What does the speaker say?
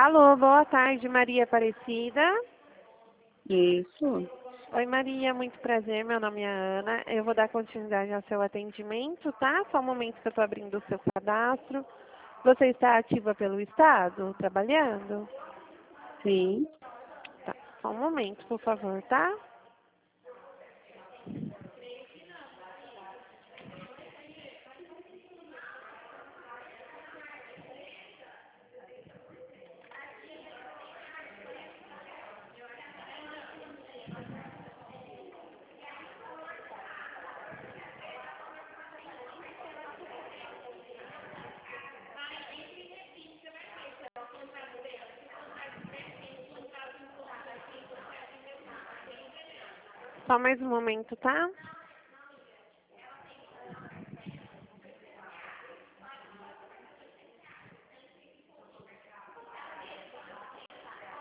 Alô, boa tarde, Maria Aparecida. Isso. Oi, Maria, muito prazer. Meu nome é Ana. Eu vou dar continuidade ao seu atendimento, tá? Só um momento que eu estou abrindo o seu cadastro. Você está ativa pelo Estado, trabalhando? Sim. Tá. Só um momento, por favor, tá? Só mais um momento, tá?